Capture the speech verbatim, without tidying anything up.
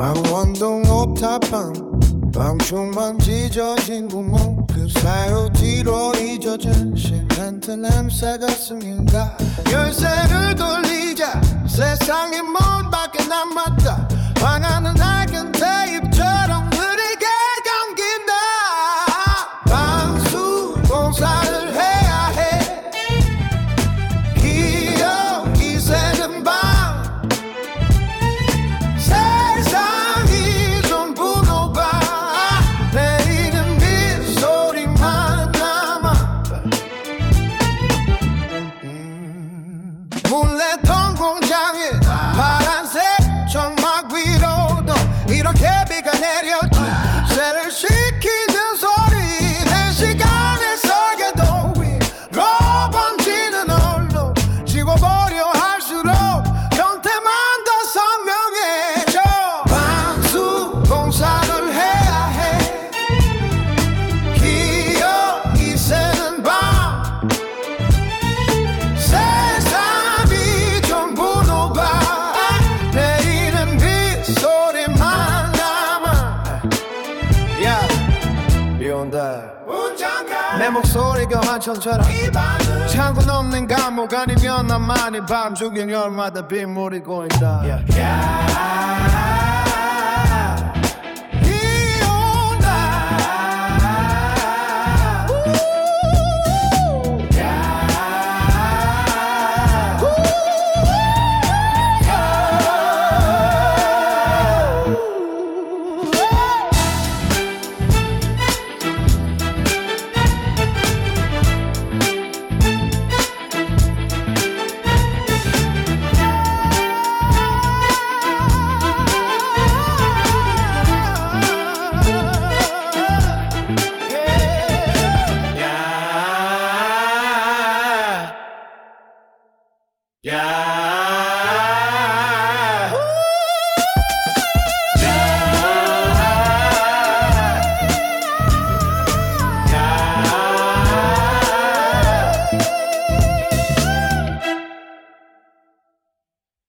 강원도 옥탑방 방충망 찢어진 구멍 그 사이 뒤로 잊어진 시멘트 냄새가 스민가 열쇠를 돌리자 세상에 문 밖에 남았다 방안은 낡은 테이프처럼 흐리게 감긴다 방수 공사를 해야 해 기억이 새는 밤 세상이 전부 녹아 내일은 빗소리만 남아 음. 몰래던 공장에 파란색 천막 위로도 이렇게 비가 내렸지 새를 시키는 소리 내 시간의 설계도 위로 번지는 얼로 지워버려 할수록 형태만 더 선명해져 방수 공사를 해야 해 기억이 새는 밤 세상이 전부 녹아 내일은 빗소리만 남아 야 비 온다 내 목소리가 환청처럼 창고 넘는 감옥 아니면 나만이 밤 중에 열마다 빗물이 고인다 yeah.